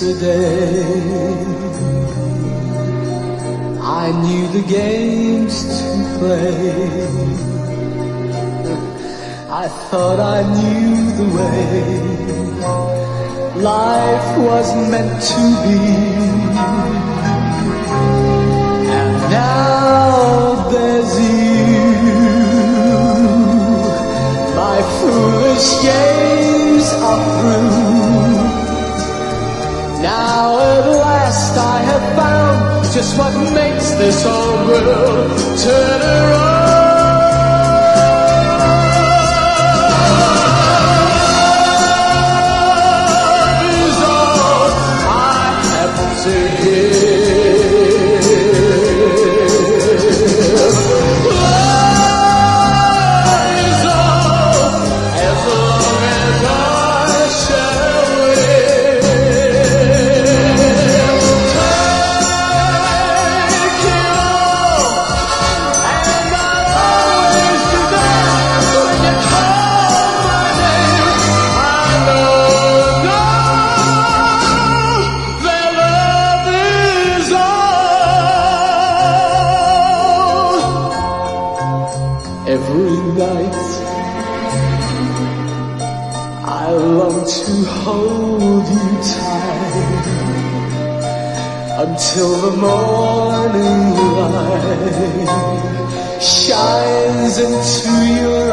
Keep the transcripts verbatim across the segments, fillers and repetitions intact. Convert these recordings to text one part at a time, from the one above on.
Yesterday I knew the games to play. I thought I knew the way life was meant to be. And now there's you. My foolish games are through. Now at last I have found just what makes this whole world turn around. Is all I have to give. Love is all as long as I shall live. Every night I long to hold you tight until the morning light shines into your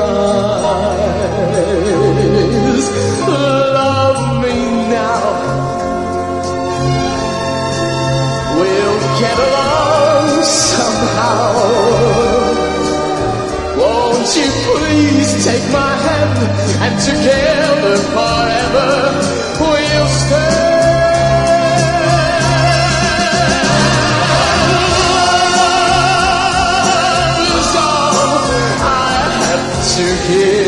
eyes. Love me now, we'll get along somehow. Won't you please take my hand, and together forever we'll stay. Love is all I have to give.